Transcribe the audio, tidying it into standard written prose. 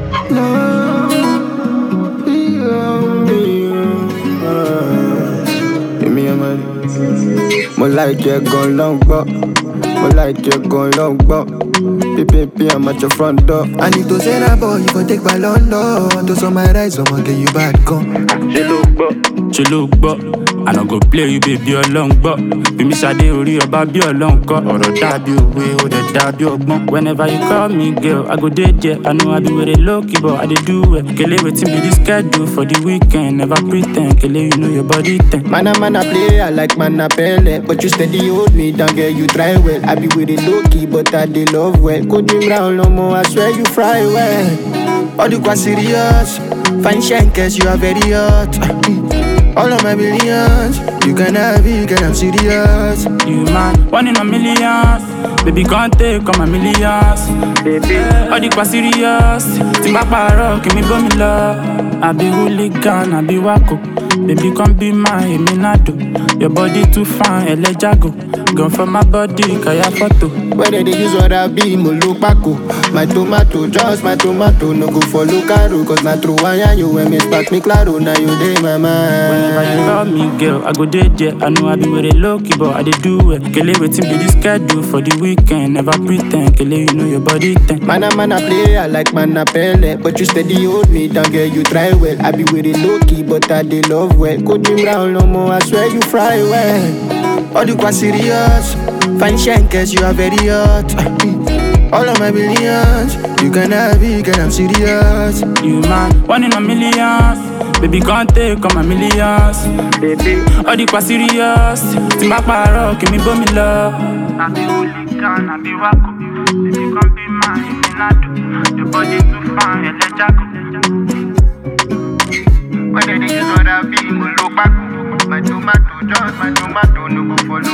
No, give me your money. More like you're going long, but more like you're going long, but PPP, I'm at your front door. I need to say that boy, you gon' take my London. To some my rights, I'ma get you bad gun. She look but I no go play you baby along but bí mi ṣadé orí ọba bí ọlọ́run kọ́ ọ̀rọ̀ dàbí òwe ó dẹ̀ dàbí ọgbọ́n. Whenever you call me girl, I go dey there. I know I be with a low key but I dey do well. Kele wetin be the schedule for the weekend, never pretend. Kele you know your body ten. Man, I play, I like man, I pele. But you steady hold me down, girl, you try well. I be with it low key, but I dey love well. Could you round no more, I swear you fry well. All the quite serious, fine shine, cause you are very hot. All of my billions, you can have it, girl, I'm serious. You man, 1 in a million. Baby can't take all my millions. Baby, all the quite serious. Timba paro, give me bomi love. I be hooligan, I be wako. Baby come be my eminado. Your body too fine, ele jago. Gone for my body, kaya photo. Whether they use what I be, mo look backo. My tomato, just my tomato. No go follow caro, cause not true one you when me spark me claro. Now you day my mind. Whenever you call me girl, I go dey there. I know I be with a low key, but I dey do it. Kele wetin be the schedule for the weekend, never pretend. Kele you know your body ten. Man, I play, I like man, I pele. But you steady hold me down, girl, you try well. I be with it low key, but I dey love well. Could you round no more, I swear you fry well. All the quite serious, fine shine, cause you are very hot. All of my billions, you can have it, girl, I'm serious. You man, 1 in a million. Baby can't take all my millions. Baby, all the quite serious. Timba paro, give me bomi love. I be hooligan, I be wako. Baby come be my eminado. Your body too fine, ele jago. Whether they use what I be, mo look back. My tomato, just my tomato, no go follow